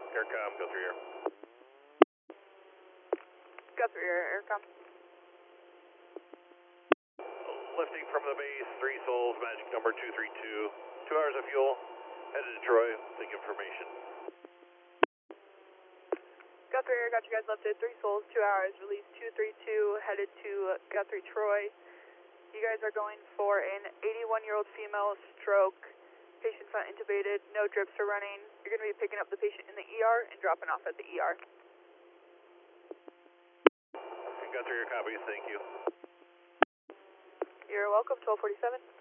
Aircom, go through here. Guthrie, Aircom. Lifting from the base, 3 souls, magic number 232. 2 hours of fuel, headed to Troy, take information. Guthrie, got you guys lifted, 3 souls, 2 hours, release 232, headed to Guthrie, Troy. You guys are going for an 81-year-old female stroke. Patient's not intubated, no drips are running. You're going to be picking up the patient in the ER and dropping off at the ER. Guthrie, your copies, thank you. You're welcome, 1247.